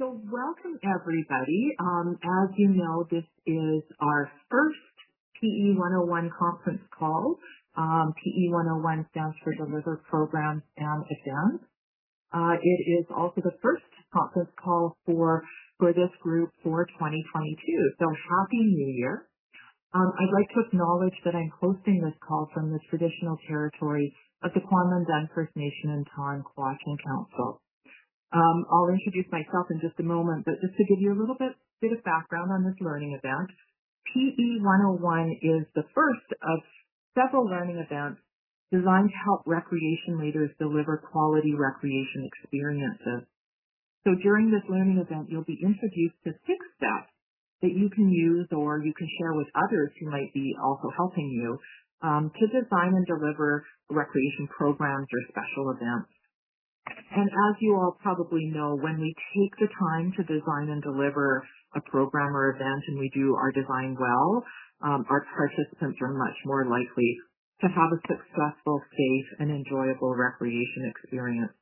So welcome everybody. As you know, this is our first PE 101 conference call. PE 101 stands for Deliver Programs and Events. It is also the first conference call for this group for 2022. So Happy New Year. I'd like to acknowledge that I'm hosting this call from the traditional territory of the Kwamandun First Nation and Tonquachen Council. I'll introduce myself in just a moment, but just to give you a little bit of background on this learning event, PE 101 is the first of several learning events designed to help recreation leaders deliver quality recreation experiences. So during this learning event, you'll be introduced to 6 steps that you can use or you can share with others who might be also helping you to design and deliver recreation programs or special events. And as you all probably know, when we take the time to design and deliver a program or event and we do our design well, our participants are much more likely to have a successful, safe, and enjoyable recreation experience.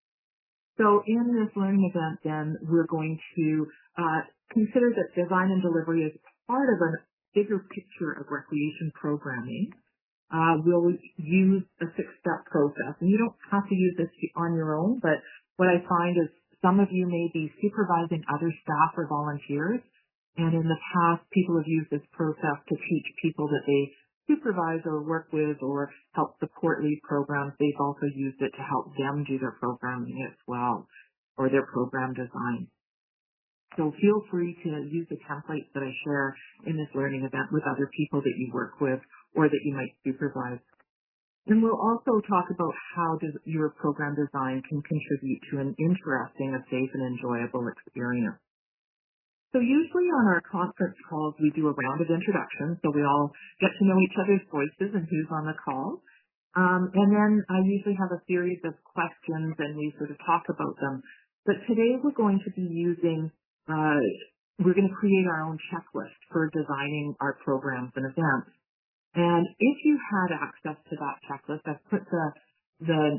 So in this learning event, then, we're going to consider that design and delivery is part of a bigger picture of recreation programming. We'll use a 6-step process. And you don't have to use this on your own, but what I find is some of you may be supervising other staff or volunteers, and in the past, people have used this process to teach people that they supervise or work with or help support lead programs. They've also used it to help them do their programming as well, or their program design. So feel free to use the templates that I share in this learning event with other people that you work with or that you might supervise. And we'll also talk about how your program design can contribute to an interesting, a safe, and enjoyable experience. So usually on our conference calls, we do a round of introductions, so we all get to know each other's voices and who's on the call. And then I usually have a series of questions and we sort of talk about them. But today we're going to be using we're going to create our own checklist for designing our programs and events. And if you had access to that checklist, I've put the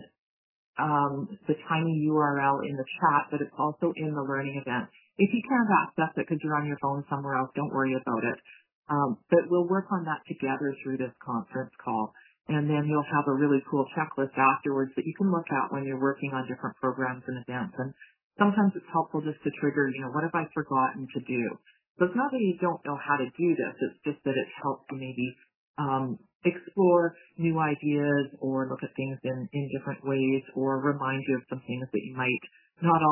tiny URL in the chat, but it's also in the learning event. If you can't access it because you're on your phone somewhere else, don't worry about it. But we'll work on that together through this conference call. And then you'll have a really cool checklist afterwards that you can look at when you're working on different programs and events. And sometimes it's helpful just to trigger, what have I forgotten to do? So it's not that you don't know how to do this, it's just that it helps you maybe explore new ideas or look at things in different ways or remind you of some things that you might not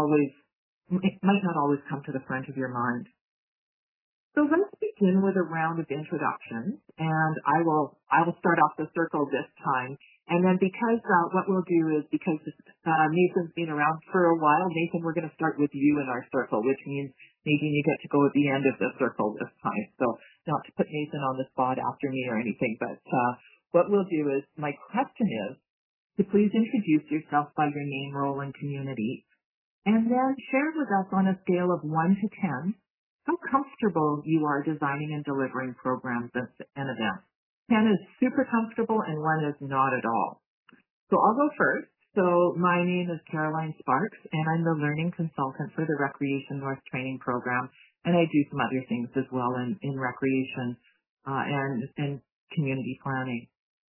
always come to the front of your mind. So let's begin with a round of introductions, and I will start off the circle this time. And then because what we'll do is because Nathan's been around for a while, Nathan, we're going to start with you in our circle, which means Nadine, you get to go at the end of the circle this time. So not to put Nathan on the spot after me or anything, but what we'll do is my question is to please introduce yourself by your name, role, and community, and then share with us on a scale of 1 to 10 how comfortable you are designing and delivering programs and events. 10 is super comfortable and 1 is not at all. So I'll go first. So my name is Caroline Sparks and I'm the learning consultant for the Recreation North Training Program, and I do some other things as well in recreation and community planning.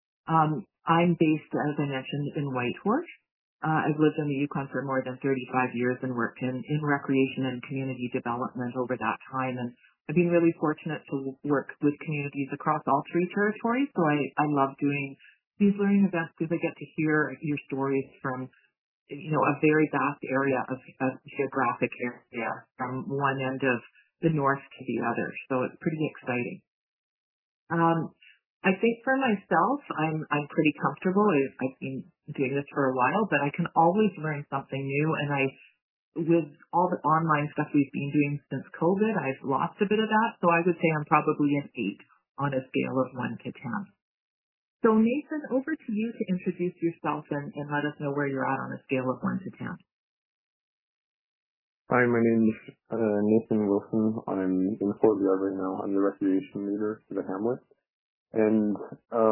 I'm based, as I mentioned, in Whitehorse. I've lived in the Yukon for more than 35 years and worked in recreation and community development over that time. And I've been really fortunate to work with communities across all 3 territories. So I love doing these learning events because I get to hear your stories from, a very vast area of geographic area from one end of the north to the other. So it's pretty exciting. I think for myself, I'm pretty comfortable. I've been doing this for a while, but I can always learn something new. And with all the online stuff we've been doing since COVID, I've lost a bit of that. So I would say I'm probably an 8 on a scale of 1 to 10. So Nathan, over to you to introduce yourself and let us know where you're at on a scale of 1 to 10. Hi, my name is Nathan Wilson. I'm in Fort Yard right now. I'm the recreation leader for the Hamlet. And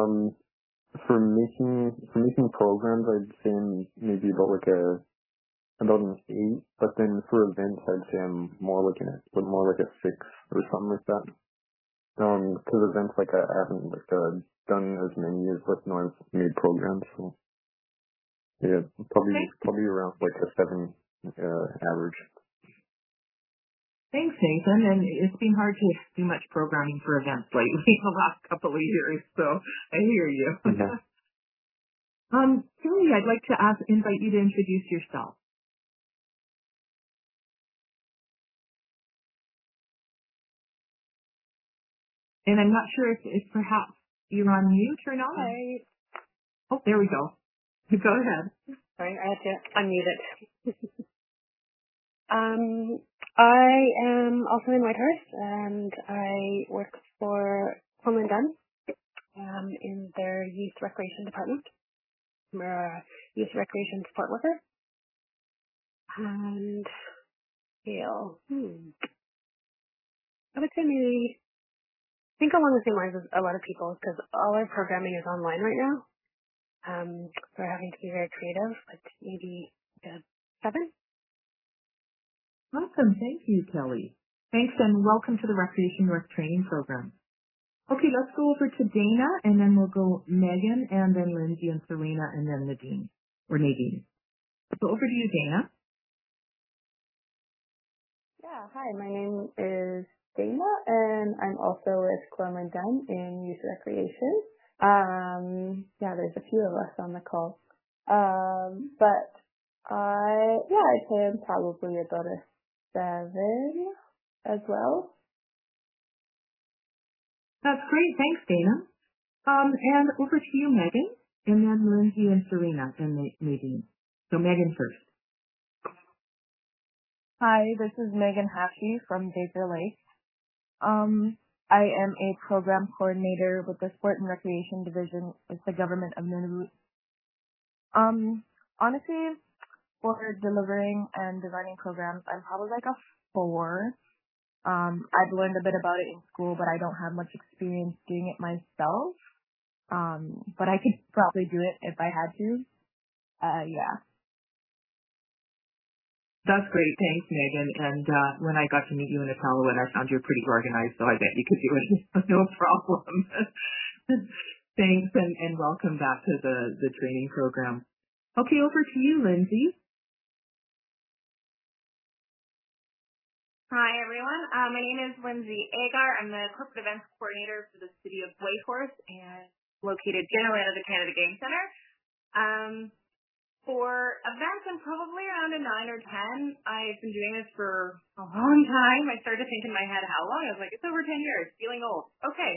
for making programs, I'd say maybe about like a about an 8, but then for events, I'd say I'm more looking at more like a 6 or something like that. Because events, like I haven't done as many as I've made programs, so yeah, probably around like a 7 average. Thanks, Nathan. And it's been hard to do much programming for events lately the last couple of years, so I hear you. Yeah. Julie, I'd like to invite you to introduce yourself. And I'm not sure if perhaps you're on mute or not. Hi. Oh, there we go. Go ahead. Sorry, I had to unmute it. I am also in Whitehurst, and I work for Home and Done in their youth recreation department. I'm a youth recreation support worker. And feel, I would say maybe, think along the same lines as a lot of people, because all our programming is online right now. So we're having to be very creative, but maybe a 7. Awesome. Thank you, Kelly. Thanks, and welcome to the Recreation North Training Program. Okay, let's go over to Dana, and then we'll go Megan, and then Lindsay and Serena, and then Nadine, or Nadine. So over to you, Dana. Yeah, hi, my name is Dana, and I'm also with Corman Dunn in Youth Recreation. Yeah, there's a few of us on the call. But I'd say I'm probably about a 7 as well. That's great. Thanks, Dana. And over to you, Megan, and then Lindsay and Serena, and Nadine. So Megan first. Hi, this is Megan Hashi from Baker Lake. I am a program coordinator with the Sport and Recreation Division with the Government of Nunavut. Honestly, for delivering and designing programs, I'm probably like a 4. I've learned a bit about it in school, but I don't have much experience doing it myself. But I could probably do it if I had to. Yeah. That's great. Thanks, Megan. And when I got to meet you in Iqaluit, I found you were pretty organized, so I bet you could do it. No problem. Thanks, and welcome back to the training program. Okay, over to you, Lindsay. Hi, everyone. My name is Lindsay Agar. I'm the corporate events coordinator for the city of Whitehorse and located generally out of the Canada Game Centre. For events, I'm probably around a 9 or 10. I've been doing this for a long time. I started to think in my head how long. I was like, it's over 10 years, feeling old. Okay.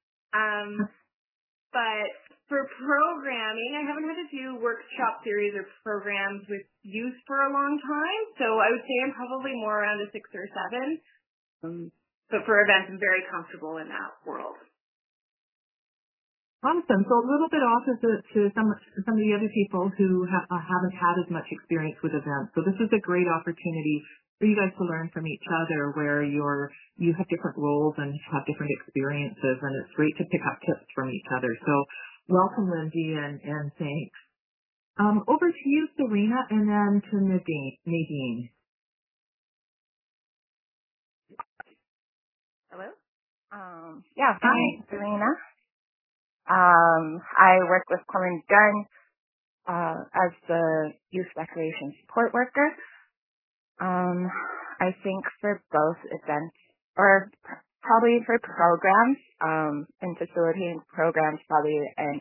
But for programming, I haven't had to do workshop series or programs with youth for a long time. So I would say I'm probably more around a 6 or 7. But for events, I'm very comfortable in that world. Awesome. So a little bit opposite to some of the other people who haven't had as much experience with events. So this is a great opportunity for you guys to learn from each other, where you have different roles and have different experiences, and it's great to pick up tips from each other. So welcome, Lindsay, and thanks. Over to you, Serena, and then to Nadine. Hello. Yeah, hi, Serena. I work with Corman Dunn as the youth recreation support worker. I think for both events, or probably for programs, and facilitating programs, probably an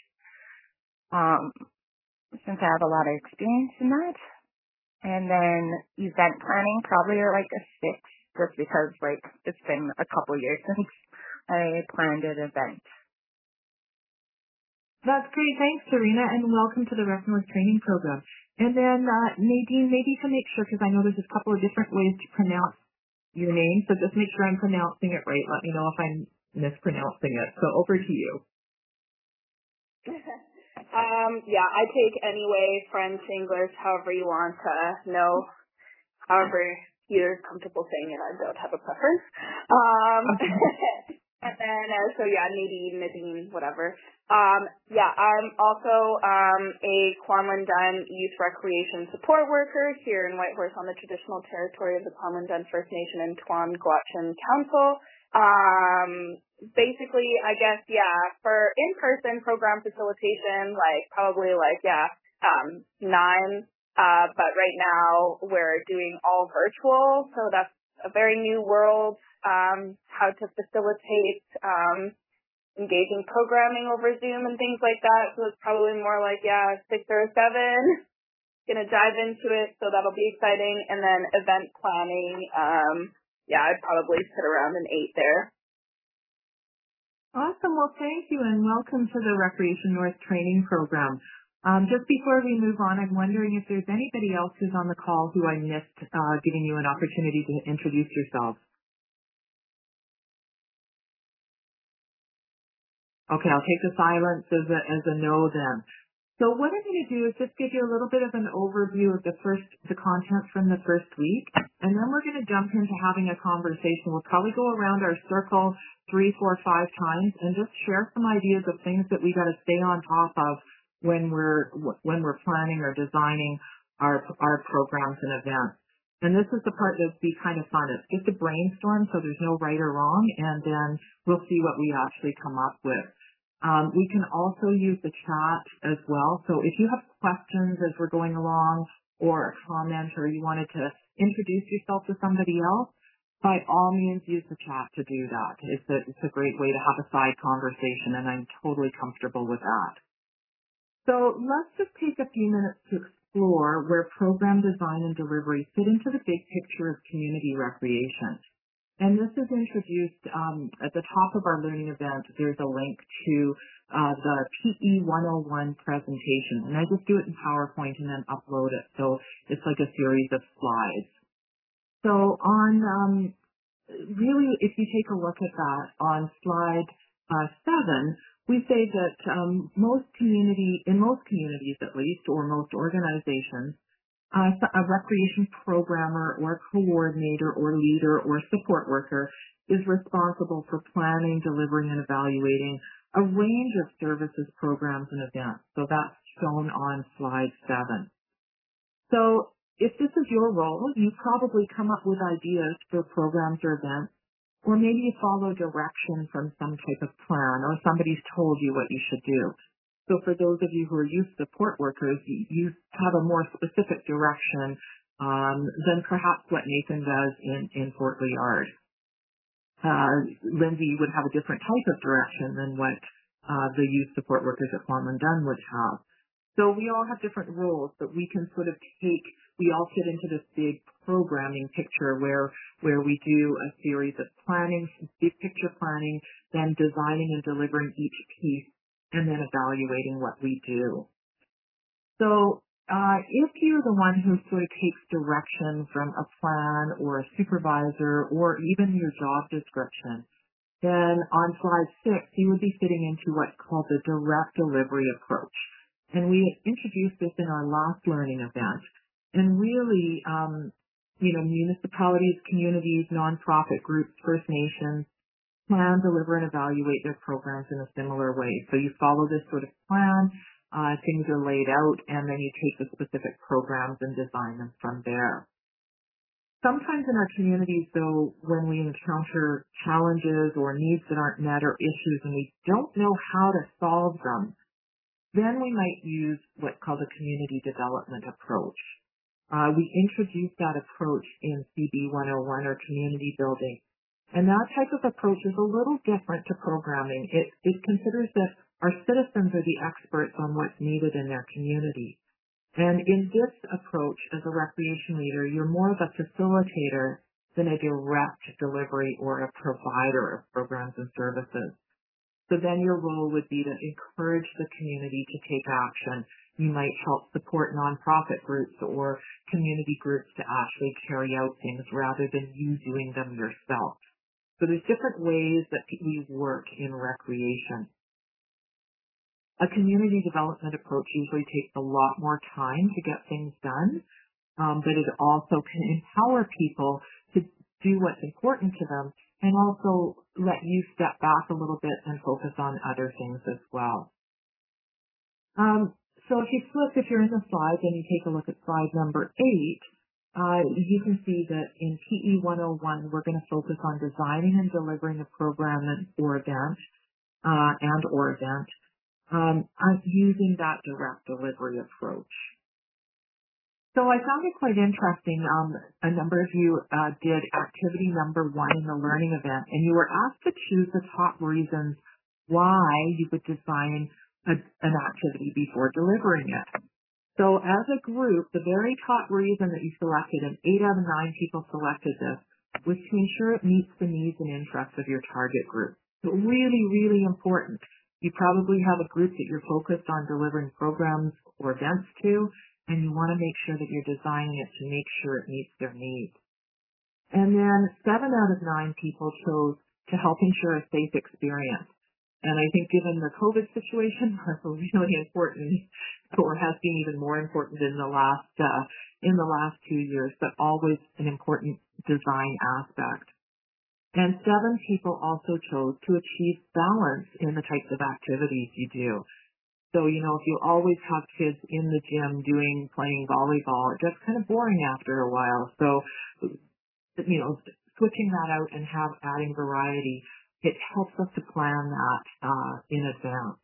8, since I have a lot of experience in that. And then event planning, probably like a 6, just because it's been a couple years since I planned an event. That's great. Thanks, Serena, and welcome to the Rec North Training Program. And then Nadine, maybe to make sure, because I know there's a couple of different ways to pronounce your name, so just make sure I'm pronouncing it right. Let me know if I'm mispronouncing it. So over to you. Yeah, I take any way, French, English, however you want to know, however you're comfortable saying it. I don't have a preference. And then, Nadine, whatever. I'm also a Kwamlin-Dunn Youth Recreation Support Worker here in Whitehorse on the traditional territory of the Kwamlin-Dunn First Nation and Tuan Gwatchan Council. Basically, I guess, for in-person program facilitation, probably 9. But right now we're doing all virtual, so that's a very new world. How to facilitate engaging programming over Zoom and things like that. So it's probably more 6 or 7. Gonna dive into it, so that'll be exciting. And then event planning, I'd probably sit around an 8 there. Awesome. Well, thank you, and welcome to the Recreation North training program. Just before we move on, I'm wondering if there's anybody else who's on the call who I missed giving you an opportunity to introduce yourself. Okay, I'll take the silence as a no then. So what I'm going to do is just give you a little bit of an overview of the content from the first week, and then we're going to jump into having a conversation. We'll probably go around our circle 3, 4, 5 times and just share some ideas of things that we got to stay on top of when we're planning or designing our programs and events. And this is the part that'd be kind of fun. It's just a brainstorm, so there's no right or wrong, and then we'll see what we actually come up with. We can also use the chat as well. So if you have questions as we're going along, or a comment, or you wanted to introduce yourself to somebody else, by all means use the chat to do that. It's a great way to have a side conversation, and I'm totally comfortable with that. So let's just take a few minutes to explore where program design and delivery fit into the big picture of community recreation. And this is introduced at the top of our learning event. There's a link to the PE 101 presentation. And I just do it in PowerPoint and then upload it. So it's like a series of slides. So really, if you take a look at that on slide 7, we say that in most communities at least, or most organizations, a recreation programmer or coordinator or leader or support worker is responsible for planning, delivering, and evaluating a range of services, programs, and events. So that's shown on slide 7. So if this is your role, you probably come up with ideas for programs or events, or maybe you follow direction from some type of plan, or somebody's told you what you should do. So for those of you who are youth support workers, you have a more specific direction than perhaps what Nathan does in Fort Liard. Lindsay would have a different type of direction than what the youth support workers at Kwamlin-Dunn would have. So we all have different roles, but we can sort of we all fit into this big programming picture where we do a series of planning, big picture planning, then designing and delivering each piece, and then evaluating what we do. So if you're the one who sort of takes direction from a plan or a supervisor or even your job description, then on slide 6, you would be fitting into what's called the direct delivery approach. And we introduced this in our last learning event. And really, municipalities, communities, nonprofit groups, First Nations, plan, deliver, and evaluate their programs in a similar way. So you follow this sort of plan, things are laid out, and then you take the specific programs and design them from there. Sometimes in our communities, though, when we encounter challenges or needs that aren't met or issues and we don't know how to solve them, then we might use what's called a community development approach. We introduced that approach in CB 101, or community building. And that type of approach is a little different to programming. It considers that our citizens are the experts on what's needed in their community. And in this approach, as a recreation leader, you're more of a facilitator than a direct delivery or a provider of programs and services. So then your role would be to encourage the community to take action. You might help support nonprofit groups or community groups to actually carry out things rather than you doing them yourself. So there's different ways that we work in recreation. A community development approach usually takes a lot more time to get things done, but it also can empower people to do what's important to them and also let you step back a little bit and focus on other things as well. So if you're in the slides and you take a look at slide number 8, you can see that in PE 101, we're going to focus on designing and delivering a program or event, using that direct delivery approach. So I found it quite interesting. A number of you did activity number 1 in the learning event, and you were asked to choose the top reasons why you would design an activity before delivering it. So as a group, the very top reason that you selected, and 8 out of 9 people selected this, was to ensure it meets the needs and interests of your target group. So really, really important. You probably have a group that you're focused on delivering programs or events to, and you want to make sure that you're designing it to make sure it meets their needs. And then 7 out of 9 people chose to help ensure a safe experience. And I think given the COVID situation, that's really important, or has been even more important in the last 2 years, but always an important design aspect. And 7 people also chose to achieve balance in the types of activities you do. So, if you always have kids in the gym playing volleyball, it gets kind of boring after a while. So, switching that out and adding variety, it helps us to plan that in advance.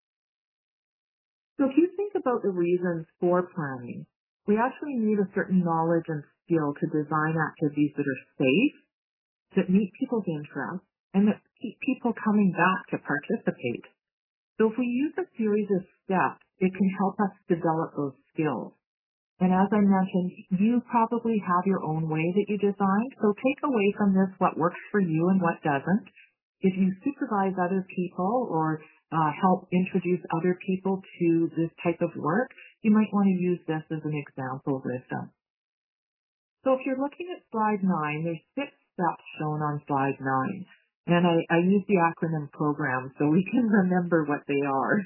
So if you think about the reasons for planning, we actually need a certain knowledge and skill to design activities that are safe, that meet people's interests, and that keep people coming back to participate. So if we use a series of steps, it can help us develop those skills. And as I mentioned, you probably have your own way that you design, so take away from this what works for you and what doesn't. If you supervise other people or help introduce other people to this type of work, you might want to use this as an example with them. So if you're looking at slide 9, there's 6 steps shown on slide 9. And I use the acronym program so we can remember what they are.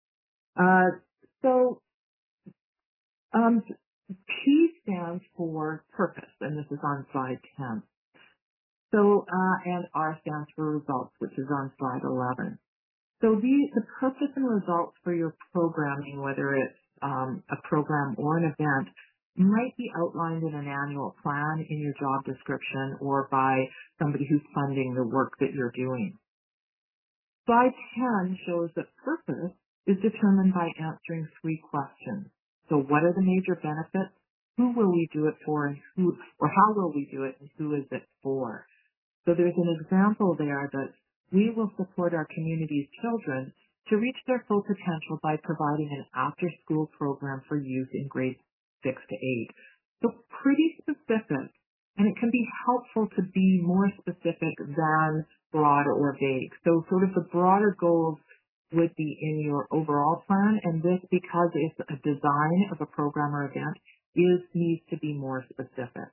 P stands for purpose, and this is on slide 10. And R stands for results, which is on slide 11. So the purpose and results for your programming, whether it's a program or an event, might be outlined in an annual plan in your job description or by somebody who's funding the work that you're doing. Slide 10 shows that purpose is determined by answering 3 questions. So what are the major benefits? Who will we do it for, and how will we do it, and who is it for? So there's an example there that we will support our community's children to reach their full potential by providing an after-school program for youth in grades 6 to 8. So pretty specific, and it can be helpful to be more specific than broad or vague. So sort of the broader goals would be in your overall plan, and this, because it's a design of a program or event, needs to be more specific.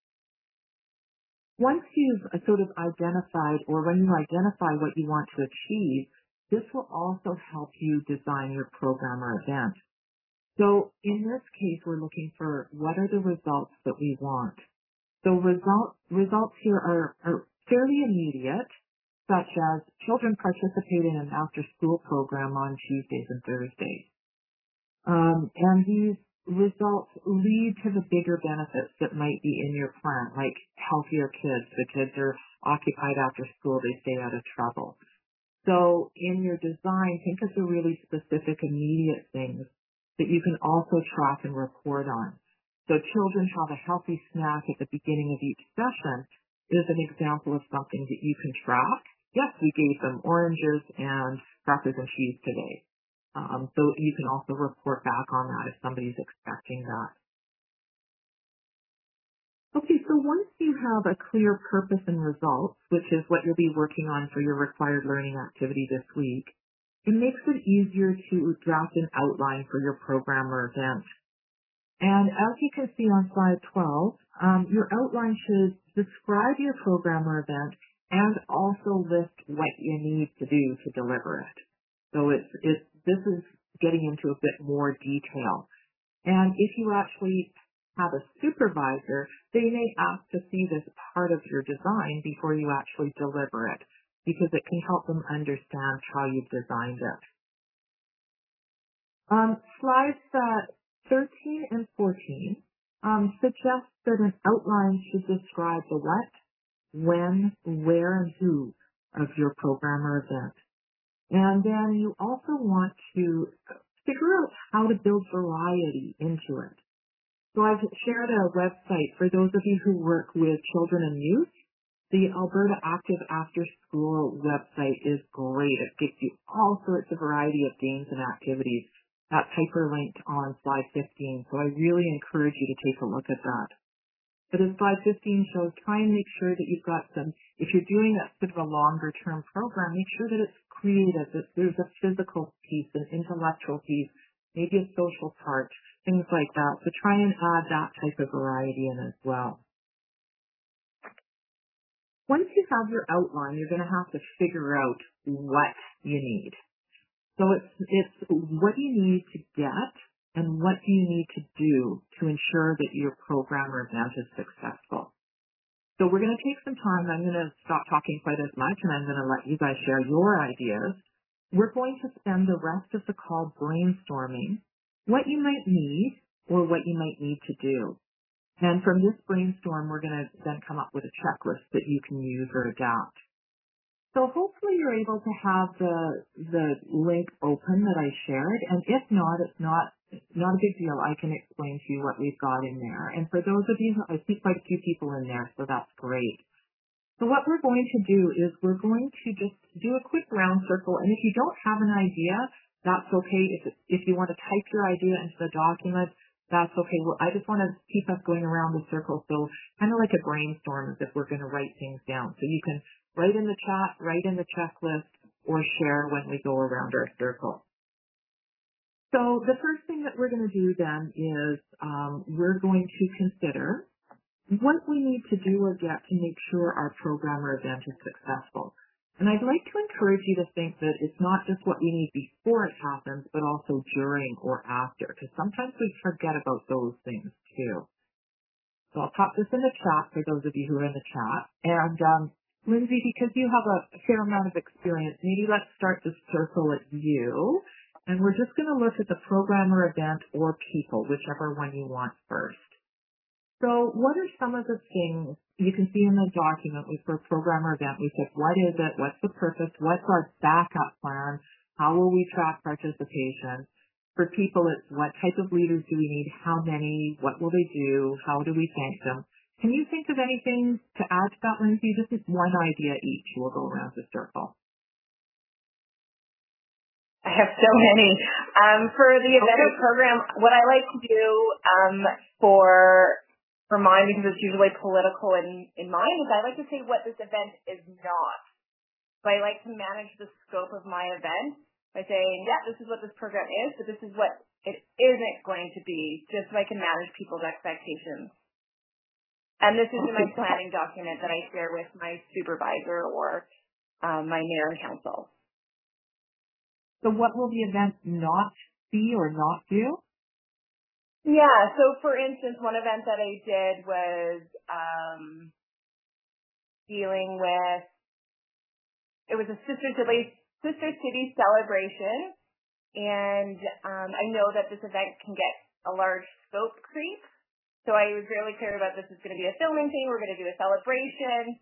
Once you've sort of identified, or when you identify what you want to achieve, this will also help you design your program or event. So in this case, we're looking for what are the results that we want. So results here are fairly immediate, such as children participate in an after-school program on Tuesdays and Thursdays. And these results lead to the bigger benefits that might be in your plan, like healthier kids. The kids are occupied after school, they stay out of trouble. So in your design, think of the really specific immediate things that you can also track and report on. So children have a healthy snack at the beginning of each session is an example of something that you can track. Yes, we gave them oranges and crackers and cheese today. So you can also report back on that if somebody's expecting that. Okay, so once you have a clear purpose and results, which is what you'll be working on for your required learning activity this week, it makes it easier to draft an outline for your program or event. And as you can see on slide 12, your outline should describe your program or event and also list what you need to do to deliver it. So this is getting into a bit more detail. And if you actually have a supervisor, they may ask to see this part of your design before you actually deliver it, because it can help them understand how you've designed it. Slides 13 and 14 suggest that an outline should describe the what, when, where, and who of your program or event. And then you also want to figure out how to build variety into it. So I've shared a website for those of you who work with children and youth. The Alberta Active After School website is great. It gives you all sorts of variety of games and activities. That's hyperlinked on slide 15, so I really encourage you to take a look at that. But as slide 15 shows, try and make sure that you've got some, if you're doing a sort of a longer term program, make sure that it's creative, that there's a physical piece, an intellectual piece, maybe a social part, things like that. So try and add that type of variety in as well. Once you have your outline, you're going to have to figure out what you need. So it's what do you need to get and what do you need to do to ensure that your program or event is successful. So we're going to take some time. I'm going to stop talking quite as much, and I'm going to let you guys share your ideas. We're going to spend the rest of the call brainstorming what you might need or what you might need to do. And from this brainstorm, we're going to then come up with a checklist that you can use or adapt. So hopefully you're able to have the link open that I shared, and if not, it's not a big deal. I can explain to you what we've got in there. And for those of you, I see quite a few people in there, so that's great. So what we're going to do is we're going to just do a quick round circle, and if you don't have an idea, that's okay. If you want to type your idea into the document, that's okay. Well, I just want to keep us going around the circle, so kind of like a brainstorm as if we're going to write things down. So you can write in the chat, write in the checklist, or share when we go around our circle. So the first thing that we're going to do then is we're going to consider what we need to do or get to make sure our program or event is successful. And I'd like to encourage you to think that it's not just what we need before it happens, but also during or after, because sometimes we forget about those things too. So I'll pop this in the chat for those of you who are in the chat. And Lindsay, because you have a fair amount of experience, maybe let's start the circle at you. And we're just going to look at the program or event or people, whichever one you want first. So what are some of the things you can see in the document for program or event? We said, what is it? What's the purpose? What's our backup plan? How will we track participation? For people, it's what type of leaders do we need? How many? What will they do? How do we thank them? Can you think of anything to add to that, Lindsay? Just one idea each. We'll go around the circle. I have so many. For the event program, what I like to do for mine, because it's usually political in mind, is I like to say what this event is not. So I like to manage the scope of my event by saying, yeah, this is what this program is, but this is what it isn't going to be, just so I can manage people's expectations. And this is in my planning document that I share with my supervisor or my mayor and council. So what will the event not be or not do? Yeah, so for instance, one event that I did was dealing with, it was a Sister City celebration, and I know that this event can get a large scope creep. So I was really clear about this is going to be a filming thing, we're going to do a celebration.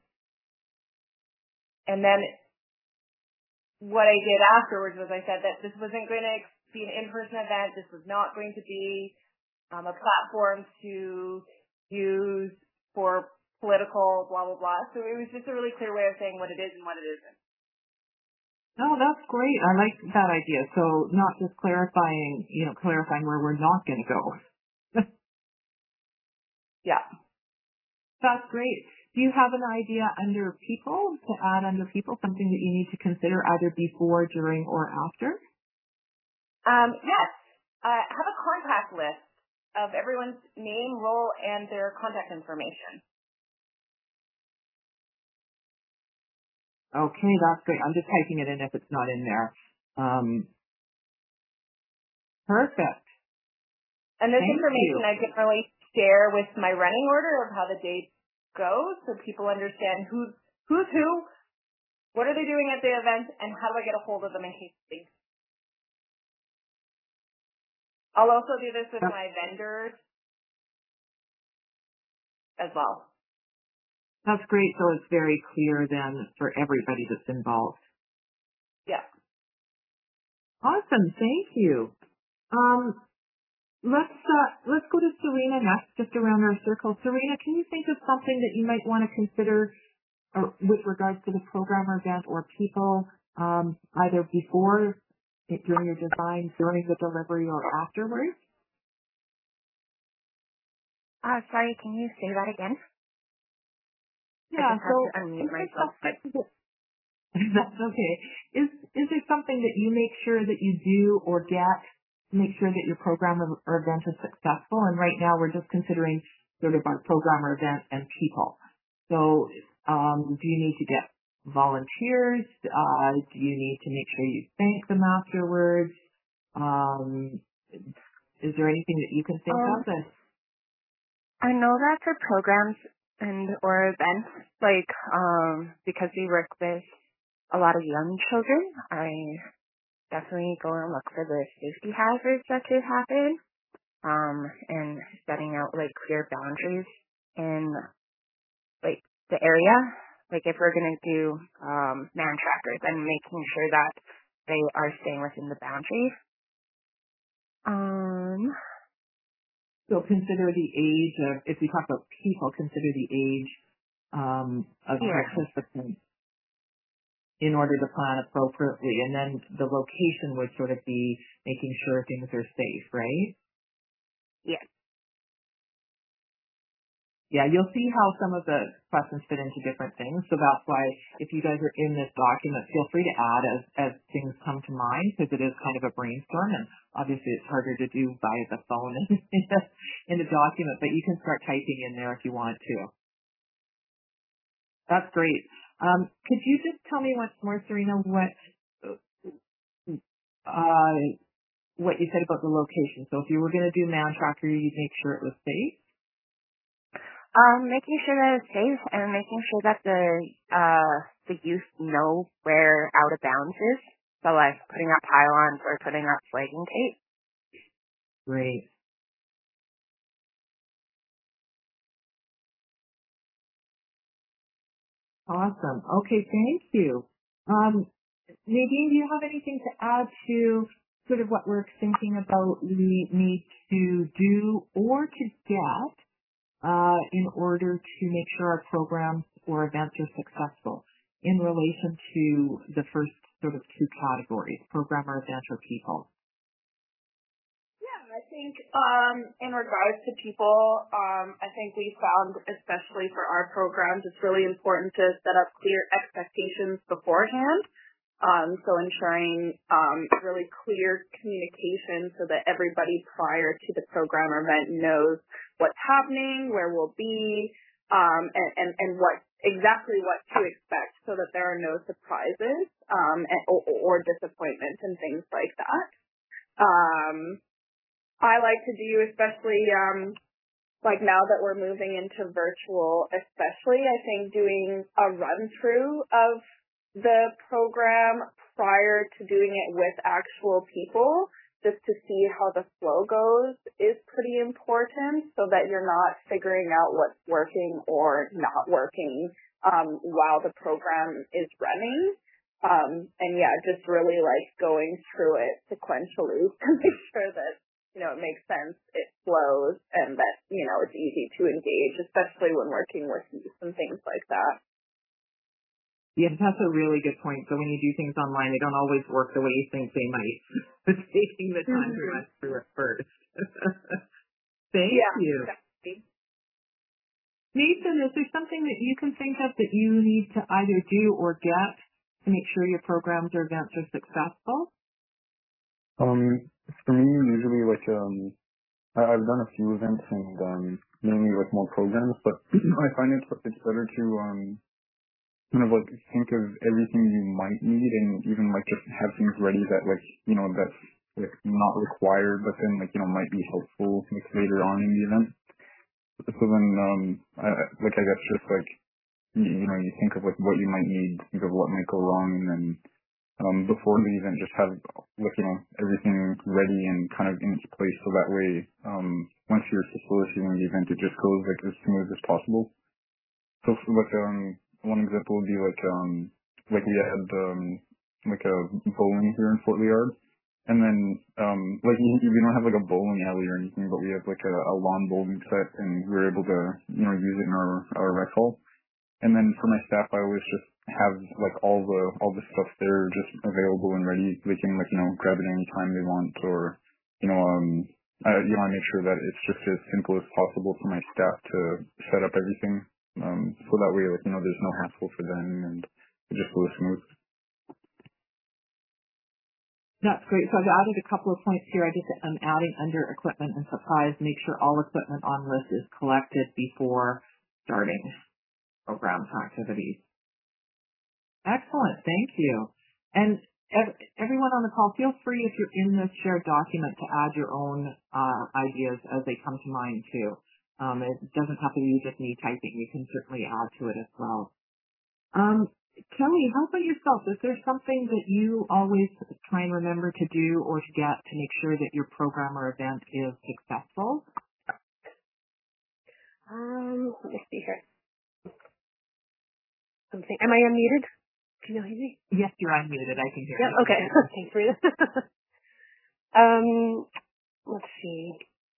And then what I did afterwards was I said that this wasn't going to be an in-person event, this was not going to be a platform to use for political blah, blah, blah. So it was just a really clear way of saying what it is and what it isn't. No, that's great. I like that idea. So not just clarifying where we're not going to go. Yeah. That's great. Do you have an idea under people, to add under people, something that you need to consider either before, during, or after? Yes. Have a contact list of everyone's name, role, and their contact information. Okay, that's great. I'm just typing it in if it's not in there. Perfect. And this information I generally share with my running order of how the day goes so people understand who's who, what are they doing at the event, and how do I get a hold of them in case they... I'll also do this with my vendors as well. That's great. So it's very clear then for everybody that's involved. Yeah. Awesome. Thank you. Let's go to Serena next, just around our circle. Serena, can you think of something that you might want to consider with regards to the program or event or people, either before, during your design, during the delivery, or afterwards? Sorry, can you say that again? Yeah, I just have to unmute myself. That's okay. Is there something that you make sure that you do or get to make sure that your program or event is successful? And right now we're just considering sort of our program or event and people. So do you need to get volunteers? Do you need to make sure you thank them afterwards? Is there anything that you can think of? I know that for programs or events, like because we work with a lot of young children, I definitely go and look for the safety hazards that could happen, and setting out like clear boundaries in like the area. Like if we're gonna do man trackers, and making sure that they are staying within the boundaries. So consider the age of, if we talk about people, consider the age of participants in order to plan appropriately. And then the location would sort of be making sure things are safe, right? Yes. Yeah, you'll see how some of the questions fit into different things. So that's why if you guys are in this document, feel free to add as things come to mind, because it is kind of a brainstorm, and obviously it's harder to do via the phone in the document, but you can start typing in there if you want to. That's great. Could you just tell me once more, Serena, what you said about the location? So if you were going to do Man Tracker, you'd make sure it was safe? Making sure that it's safe and making sure that the youth know where out of bounds is. So like putting up pylons or putting up flagging tape. Great. Awesome. Okay, thank you. Nadine, do you have anything to add to sort of what we're thinking about we need to do or to get in order to make sure our programs or events are successful in relation to the first sort of two categories, program or event or people? Yeah, I think in regards to people, I think we found, especially for our programs, it's really important to set up clear expectations beforehand. So ensuring really clear communication so that everybody prior to the program or event knows what's happening, where we'll be, and exactly what to expect, so that there are no surprises or disappointments and things like that. I like to do, especially like now that we're moving into virtual, especially, I think doing a run through of the program prior to doing it with actual people, just to see how the flow goes, is pretty important, so that you're not figuring out what's working or not working while the program is running. And yeah, just really like going through it sequentially to make sure that, you know, it makes sense, it flows, and that, you know, it's easy to engage, especially when working with youth and things like that. Yeah, that's a really good point. So when you do things online, they don't always work the way you think they might. But taking the time to run through it first. Thank you. Exactly. Nathan, is there something that you can think of that you need to either do or get to make sure your programs or events are successful? For me, usually like I've done a few events and mainly like more programs, but I find it's better to kind of like think of everything you might need, and even like just have things ready that like, you know, that's like not required, but then like, you know, might be helpful like later on in the event. So then, I guess just like, you think of like what you might need, think of what might go wrong, and then before the event, just have like everything ready and kind of in its place, so that way, once you're facilitating the event, it just goes like as smooth as possible. So like one example would be like we had like a bowling here in Fort Liard, and then like we don't have like a bowling alley or anything, but we have like a lawn bowling set, and we were able to use it in our rec hall. And then for my staff, I always just have like all the stuff there just available and ready. They can grab it anytime they want, or I make sure that it's just as simple as possible for my staff to set up everything. So that way there's no hassle for them and it just goes smooth. That's great. So I've added a couple of points here. I'm adding under equipment and supplies, make sure all equipment on list is collected before starting programs activities. Excellent. Thank you. And everyone on the call, feel free if you're in this shared document to add your own ideas as they come to mind too. It doesn't have to be just me typing. You can certainly add to it as well. Kelly, how about yourself? Is there something that you always try and remember to do or to get to make sure that your program or event is successful? Let me see here. Something. Am I unmuted? Can you hear me? Yes, you're unmuted. I can hear you. Okay. Thanks, Rita. Let's see.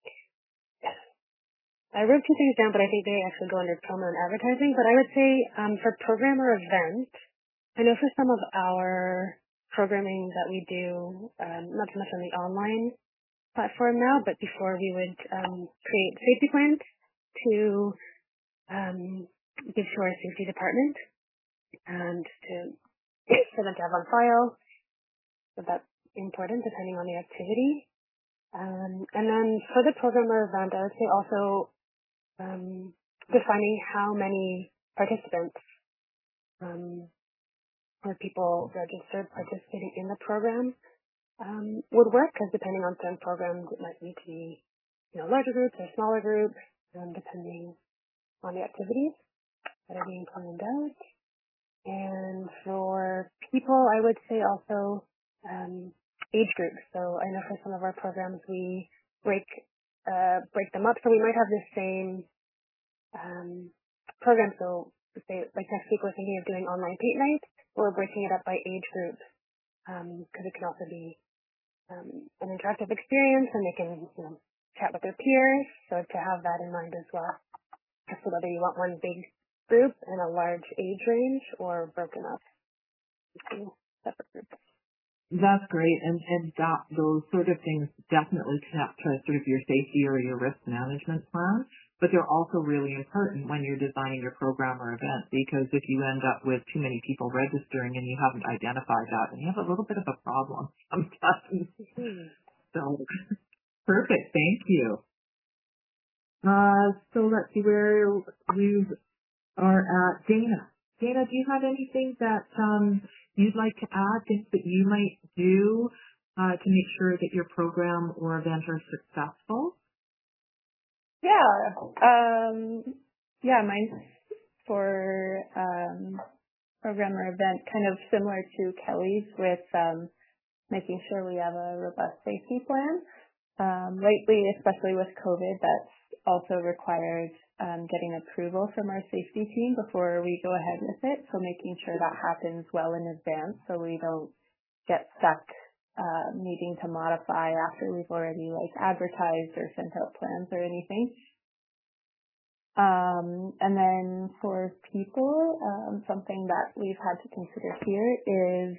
I wrote two things down, but I think they actually go under promo and advertising. But I would say for program or event, I know for some of our programming that we do, not so much on the online platform now, but before we would create safety plans to give to our safety department and for them to have on file. So that's important depending on the activity. And then for the program or event, I would say also defining how many participants or people registered participating in the program would work, because depending on certain programs, it might need to be larger groups or smaller groups, depending on the activities that are being planned out. And for people, I would say also age groups. So I know for some of our programs we break them up. So we might have the same program. So say like next week we're thinking of doing online paint night, but we're breaking it up by age groups because it can also be an interactive experience, and they can chat with their peers. So to have that in mind as well. So whether you want one big group and a large age range or broken up into separate groups. That's great. And those sort of things definitely connect to sort of your safety or your risk management plan, but they're also really important when you're designing your program or event, because if you end up with too many people registering and you haven't identified that, then you have a little bit of a problem sometimes. So perfect. Thank you. So let's see where we are at. Dana, do you have anything that you'd like to add, things that you might do to make sure that your program or event are successful? Mine's for program or event kind of similar to Kelly's, with making sure we have a robust safety plan. Lately, especially with COVID, that's also required getting approval from our safety team before we go ahead with it. So making sure that happens well in advance so we don't get stuck needing to modify after we've already advertised or sent out plans or anything. And then for people, something that we've had to consider here is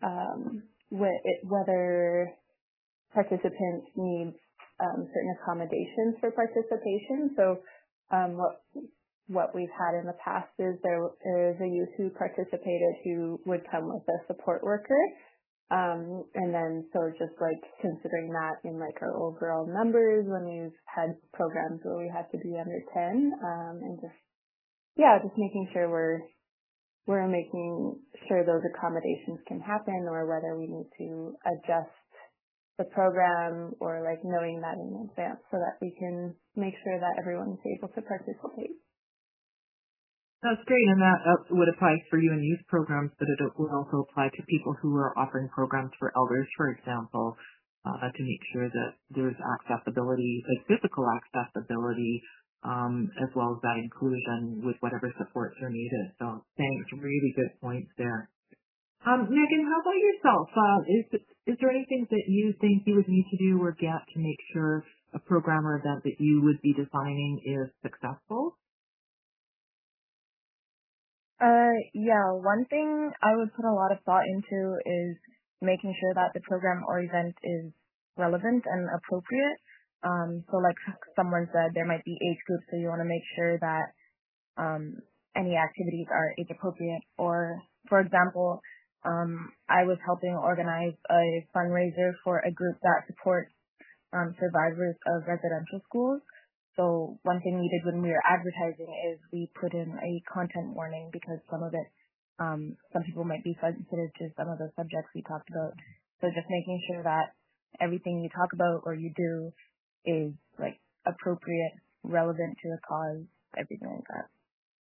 whether participants need certain accommodations for participation. So what we've had in the past is there is a youth who participated who would come with a support worker. And then so just considering that in our overall numbers when we've had programs where we had to be under 10, and just making sure we're making sure those accommodations can happen, or whether we need to adjust the program or like knowing that in advance so that we can make sure that everyone is able to participate. That's great, and that would apply for you in youth programs, but it would also apply to people who are offering programs for elders, for example, to make sure that there's accessibility, like physical accessibility, as well as that inclusion with whatever supports are needed. So thanks, really good points there. Megan, how about yourself? Is there anything that you think you would need to do or get to make sure a program or event that you would be designing is successful? Yeah, one thing I would put a lot of thought into is making sure that the program or event is relevant and appropriate. So like someone said, there might be age groups, so you want to make sure that any activities are age appropriate. Or, for example, I was helping organize a fundraiser for a group that supports survivors of residential schools. So one thing we did when we were advertising is we put in a content warning because some of it, some people might be sensitive to some of the subjects we talked about. So just making sure that everything you talk about or you do is like appropriate, relevant to the cause, everything like that.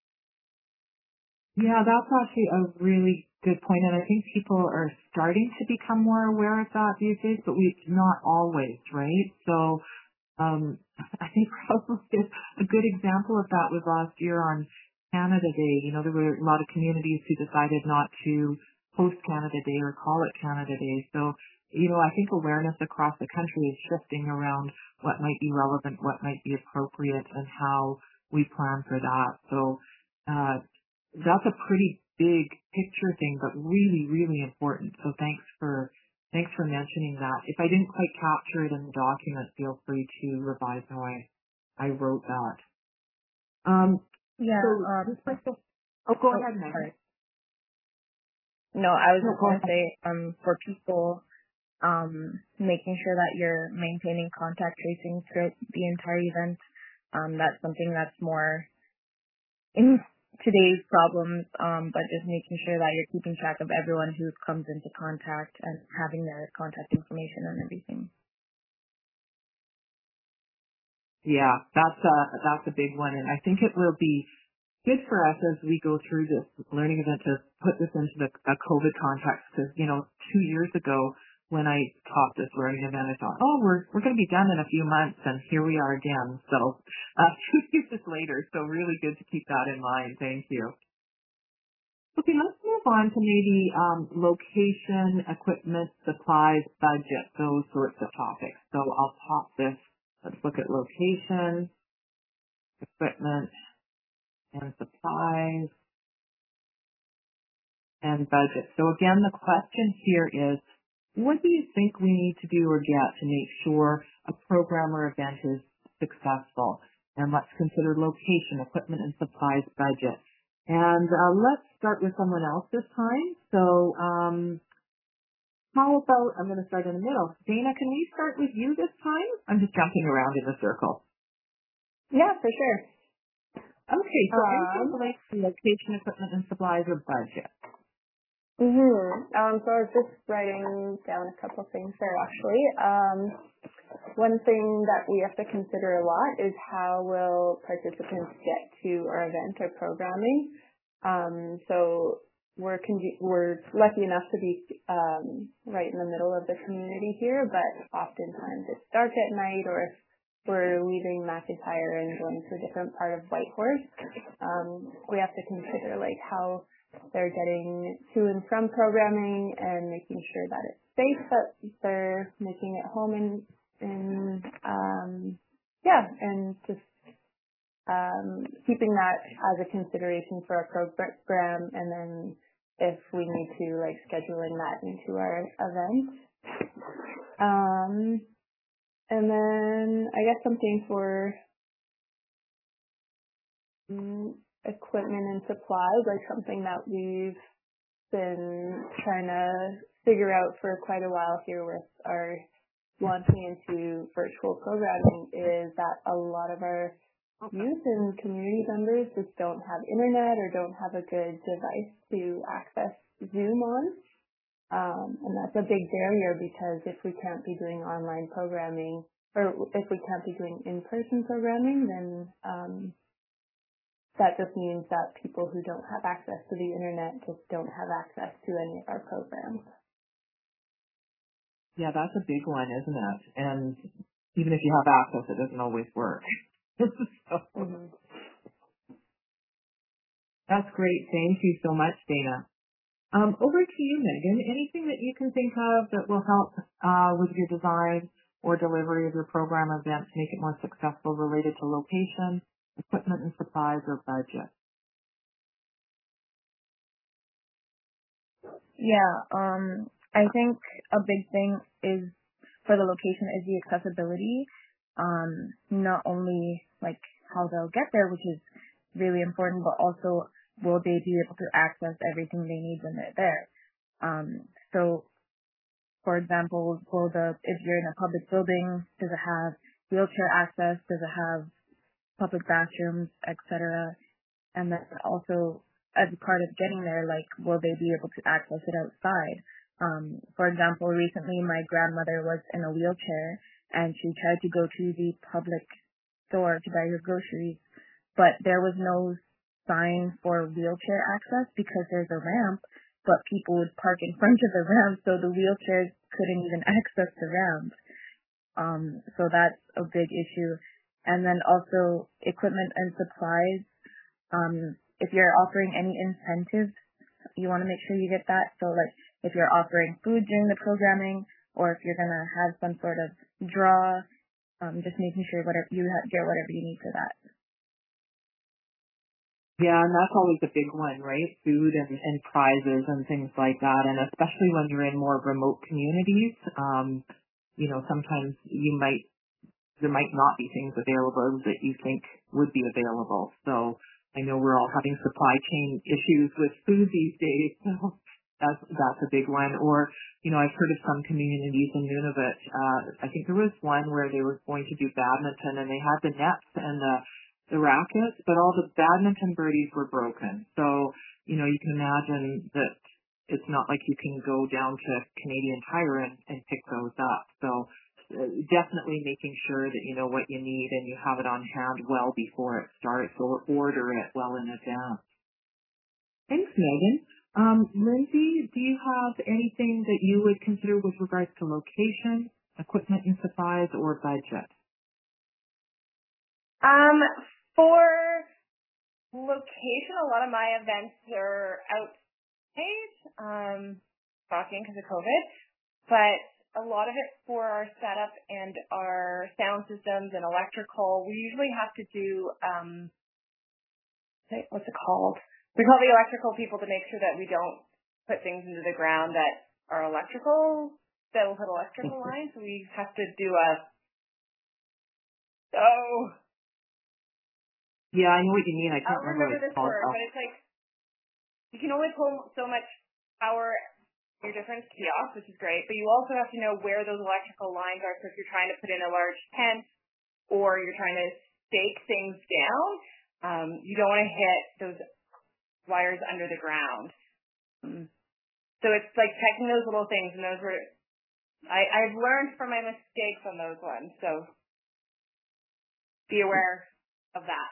Yeah, that's actually a really good point, and I think people are starting to become more aware of that these days, but not always, right? So I think probably a good example of that was last year on Canada Day. You know, there were a lot of communities who decided not to host Canada Day or call it Canada Day. So, you know, I think awareness across the country is shifting around what might be relevant, what might be appropriate, and how we plan for that. So that's a pretty big picture thing, but really, really important. So thanks for mentioning that. If I didn't quite capture it in the document, feel free to revise how I wrote that. Go ahead, Megan. No, I was just going to say, for people, making sure that you're maintaining contact tracing throughout the entire event, that's something that's more in today's problems, but just making sure that you're keeping track of everyone who comes into contact and having their contact information and everything. Yeah, that's a big one, and I think it will be good for us as we go through this learning event to put this into a COVID context, because, you know, 2 years ago when I taught this learning event, I thought, oh, we're going to be done in a few months, and here we are again. So 2 years later, so really good to keep that in mind. Thank you. Okay, let's move on to maybe location, equipment, supplies, budget, those sorts of topics. So I'll pop this. Let's look at location, equipment, and supplies, and budget. So again, the question here is, what do you think we need to do or get to make sure a program or event is successful? And let's consider location, equipment, and supplies, budget. And let's start with someone else this time. So how about, I'm going to start in the middle. Dana, can we start with you this time? I'm just jumping around in a circle. Yeah, for sure. Okay, so anything related to location, equipment, and supplies, or budget? So I was just writing down a couple of things there, actually. One thing that we have to consider a lot is how will participants get to our event or programming. So we're lucky enough to be right in the middle of the community here, but oftentimes it's dark at night, or if we're leaving McIntyre and going to a different part of Whitehorse, we have to consider like how they're getting to and from programming and making sure that it's safe, that they're making it home, and just keeping that as a consideration for our program, and then if we need to, like, scheduling that into our event. And then I guess something for equipment and supplies, like something that we've been trying to figure out for quite a while here with our launching into virtual programming, is that a lot of our youth and community members just don't have internet or don't have a good device to access Zoom on. And that's a big barrier because if we can't be doing online programming, or if we can't be doing in-person programming, then that just means that people who don't have access to the internet just don't have access to any of our programs. Yeah, that's a big one, isn't it? And even if you have access, it doesn't always work. That's great. Thank you so much, Dana. Over to you, Megan. Anything that you can think of that will help with your design or delivery of your program event to make it more successful related to location, equipment and supplies, or budget? Yeah, I think a big thing is for the location is the accessibility. Not only like how they'll get there, which is really important, but also will they be able to access everything they need when they're there. So for example, if you're in a public building, does it have wheelchair access? Does it have public bathrooms, etc.? And then also, as part of getting there, like, will they be able to access it outside? For example, recently my grandmother was in a wheelchair and she tried to go to the public store to buy her groceries, but there was no sign for wheelchair access because there's a ramp, but people would park in front of the ramp, so the wheelchairs couldn't even access the ramp. So that's a big issue. And then also equipment and supplies. If you're offering any incentives, you want to make sure you get that. So like if you're offering food during the programming, or if you're going to have some sort of draw, just making sure you get whatever you need for that. Yeah, and that's always a big one, right? Food and prizes and things like that. And especially when you're in more remote communities, sometimes there might not be things available that you think would be available. So I know we're all having supply chain issues with food these days. So that's a big one. Or, I've heard of some communities in Nunavut. I think there was one where they were going to do badminton and they had the nets and the rackets, but all the badminton birdies were broken. So, you can imagine that it's not like you can go down to Canadian Tire and pick those up. So definitely making sure that you know what you need and you have it on hand well before it starts, or order it well in advance. Thanks, Megan. Lindsay, do you have anything that you would consider with regards to location, equipment and supplies, or budget? For location, a lot of my events are outside, talking because of COVID, but a lot of it for our setup and our sound systems and electrical, we usually have to do, what's it called? We call the electrical people to make sure that we don't put things into the ground that are electrical lines. So we have to do Yeah, I know what you mean. I can't remember this word, but it's like you can only pull so much power in your different kiosks, which is great, but you also have to know where those electrical lines are. So if you're trying to put in a large tent or you're trying to stake things down, you don't want to hit those wires under the ground. So it's like checking those little things, and those were I've learned from my mistakes on those ones. So be aware of that.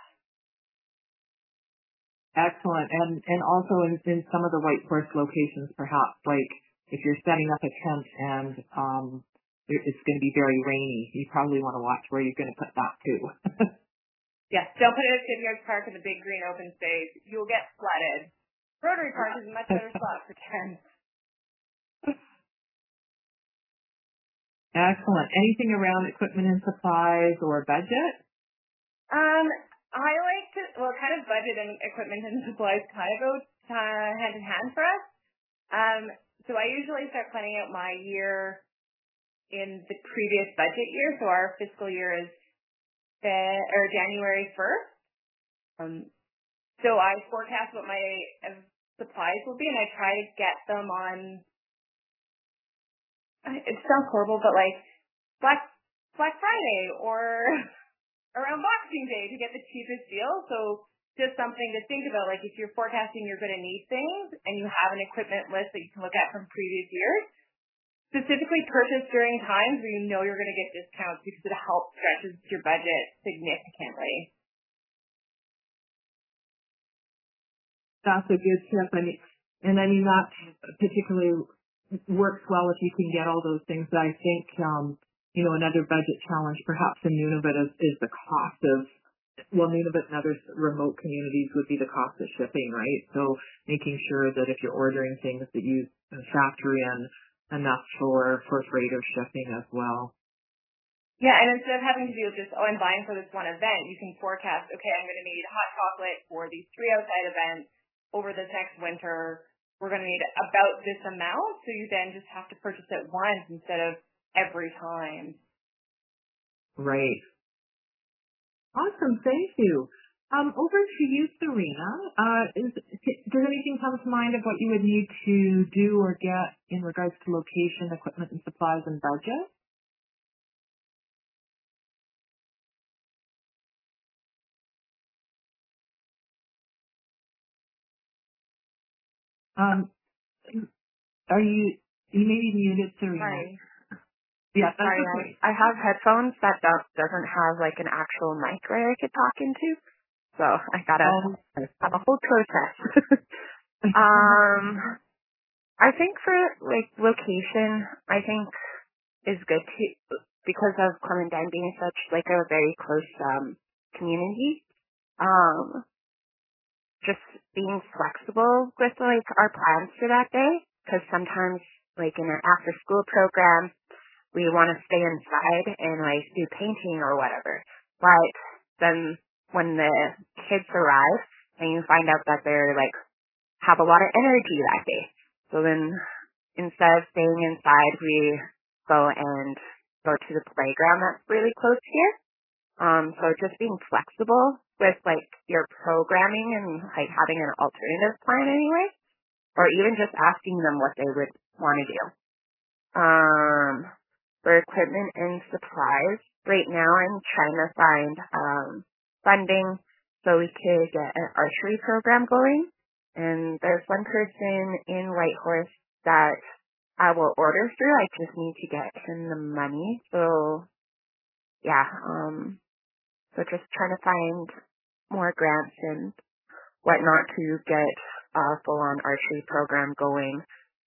Excellent. And also in some of the Whitehorse locations, perhaps, like if you're setting up a tent and it's going to be very rainy, you probably want to watch where you're going to put that too. Yes, don't put it at Shipyard Park in the big green open space. You'll get flooded. Rotary Park is a much better spot for tents. Excellent. Anything around equipment and supplies or budget? I like to, kind of budget and equipment and supplies kind of go hand in hand for us. So I usually start planning out my year in the previous budget year. So our fiscal year is January 1st. So I forecast what my supplies will be, and I try to get them on, it sounds horrible, but like Black Friday or around Boxing Day to get the cheapest deal. So just something to think about. Like if you're forecasting you're going to need things and you have an equipment list that you can look at from previous years, specifically purchase during times where you know you're going to get discounts because it helps stretches your budget significantly. That's a good tip. I mean that particularly works well if you can get all those things. I think, another budget challenge perhaps in Nunavut is the cost of, Nunavut and other remote communities would be the cost of shipping, right? So making sure that if you're ordering things that you factor in enough for freight or shipping as well. Yeah, and instead of having to do just, I'm buying for this one event, you can forecast, okay, I'm going to need hot chocolate for these 3 outside events over this next winter. We're going to need about this amount, so you then just have to purchase it once instead of every time. Right. Awesome, thank you. Over to you, Serena. Does anything come to mind of what you would need to do or get in regards to location, equipment, and supplies and budget? You may be muted, Serena. Sorry. Yeah, that's Sorry, okay. I have headphones that doesn't have like an actual mic where I could talk into. So I gotta have a whole process. I think for like location, I think is good too because of Clementine being such like a very close community. Just being flexible with like our plans for that day, because sometimes like in an after school program we want to stay inside and like do painting or whatever. But then when the kids arrive and you find out that they're like have a lot of energy that day, so then instead of staying inside, we go to the playground that's really close here. So just being flexible with like your programming and like having an alternative plan anyway, or even just asking them what they would want to do. For equipment and supplies, right now I'm trying to find funding so we could get an archery program going. And there's one person in Whitehorse that I will order through. I just need to get him the money. So yeah, so just trying to find more grants and whatnot to get a full-on archery program going.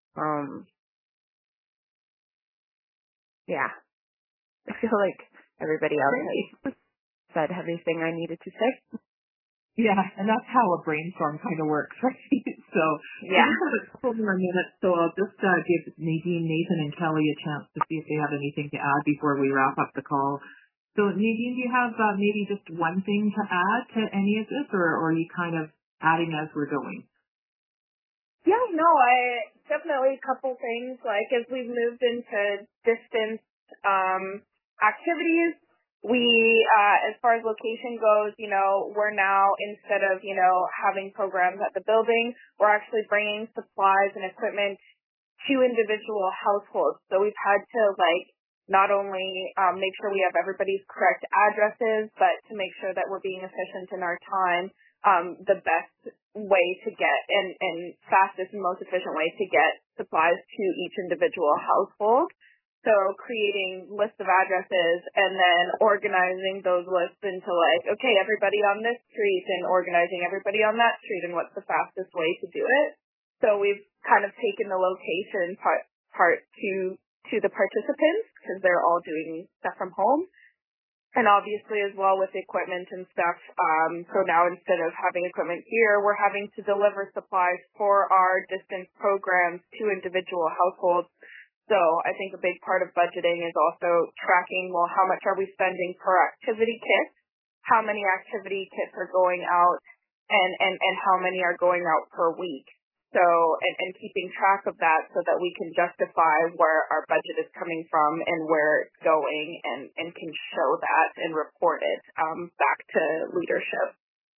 Yeah, I feel like everybody else has said everything I needed to say. Yeah, and that's how a brainstorm kind of works, right? So yeah, we have a couple more minutes, so I'll just give Nadine, Nathan, and Kelly a chance to see if they have anything to add before we wrap up the call. So Nadine, do you have maybe just one thing to add to any of this, or are you kind of adding as we're going? Yeah, no, I definitely a couple things. Like as we've moved into distance activities, we, as far as location goes, we're now, instead of, having programs at the building, we're actually bringing supplies and equipment to individual households. So we've had to not only make sure we have everybody's correct addresses, but to make sure that we're being efficient in our time, the best way to get and fastest and most efficient way to get supplies to each individual household. So creating lists of addresses and then organizing those lists into okay, everybody on this street and organizing everybody on that street and what's the fastest way to do it. So we've kind of taken the location part to the participants because they're all doing stuff from home. And obviously as well with equipment and stuff, so now instead of having equipment here, we're having to deliver supplies for our distance programs to individual households. So I think a big part of budgeting is also tracking, well, how much are we spending per activity kit, how many activity kits are going out, and how many are going out per week. So, and keeping track of that so that we can justify where our budget is coming from and where it's going and can show that and report it back to leadership.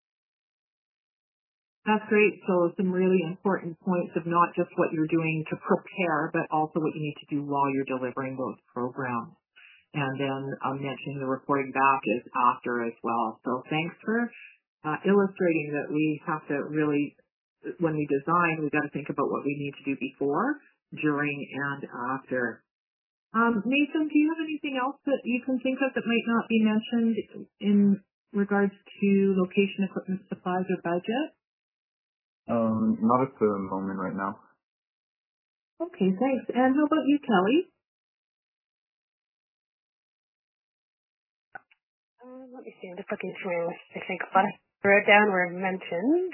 That's great. So some really important points of not just what you're doing to prepare, but also what you need to do while you're delivering those programs. And then mentioning the reporting back is after as well. So thanks for illustrating that we have to really, when we design, we've got to think about what we need to do before, during, and after. Nathan, do you have anything else that you can think of that might not be mentioned in regards to location, equipment, supplies, or budget? Not at the moment right now. Okay, thanks. And how about you, Kelly? Let me see. I'm just looking through my list. I think what I wrote down were mentioned.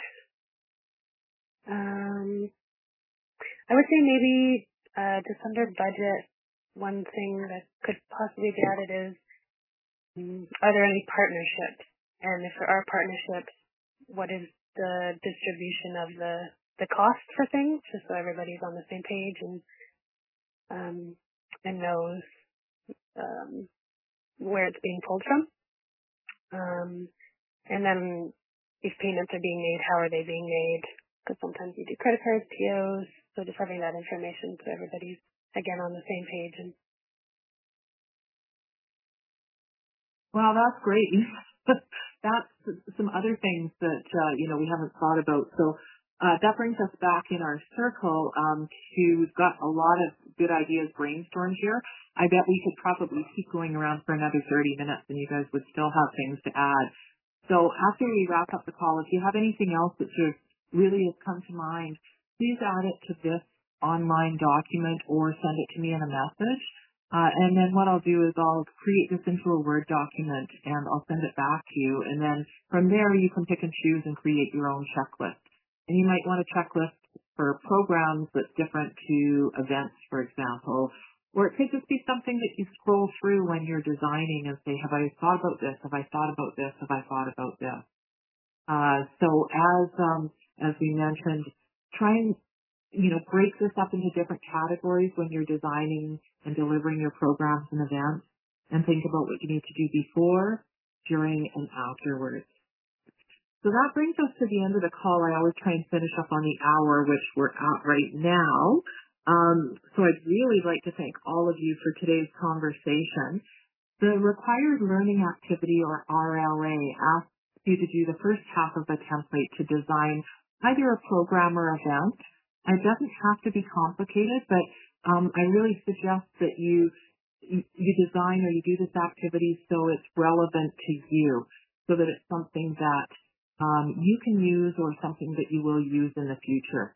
I would say maybe just under budget, one thing that could possibly be added is, are there any partnerships? And if there are partnerships, what is the distribution of the cost for things, just so everybody's on the same page and knows where it's being pulled from. And then if payments are being made, how are they being made? Because sometimes you do credit cards, POs, so just having that information so everybody's, again, on the same page. And well, that's great. That's some other things that, we haven't thought about. So that brings us back in our circle we've got a lot of good ideas brainstormed here. I bet we could probably keep going around for another 30 minutes and you guys would still have things to add. So after we wrap up the call, if you have anything else that sort of really has come to mind, please add it to this online document or send it to me in a message. And then what I'll do is I'll create this into a Word document and I'll send it back to you. And then from there you can pick and choose and create your own checklist. And you might want a checklist for programs that's different to events, for example. Or it could just be something that you scroll through when you're designing and say, have I thought about this? Have I thought about this? Have I thought about this? So as we mentioned, try and break this up into different categories when you're designing and delivering your programs and events, and think about what you need to do before, during, and afterwards. So that brings us to the end of the call. I always try and finish up on the hour, which we're at right now. So I'd really like to thank all of you for today's conversation. The required learning activity, or RLA, asks you to do the first half of the template to design either a program or event. It doesn't have to be complicated, but I really suggest that you design or you do this activity so it's relevant to you, so that it's something that you can use or something that you will use in the future.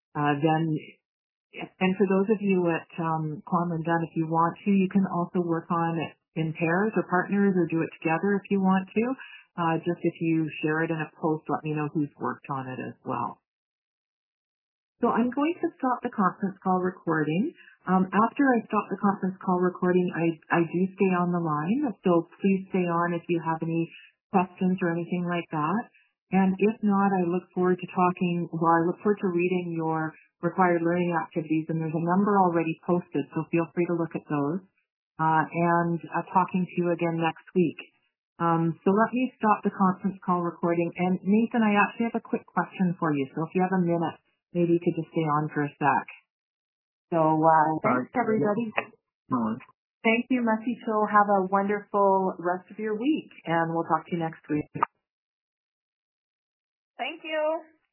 And for those of you at Clonlin Dunn, if you want to, you can also work on it in pairs or partners or do it together if you want to. Just if you share it in a post, let me know who's worked on it as well. So I'm going to stop the conference call recording. After I stop the conference call recording, I do stay on the line, so please stay on if you have any questions or anything like that. And if not, I look forward to reading your required learning activities, and there's a number already posted, so feel free to look at those. And talking to you again next week. So let me stop the conference call recording. And Nathan, I actually have a quick question for you, so if you have a minute, maybe you could just stay on for a sec. So thanks, everybody. Thank you, Messy Cho. Have a wonderful rest of your week, and we'll talk to you next week. Thank you.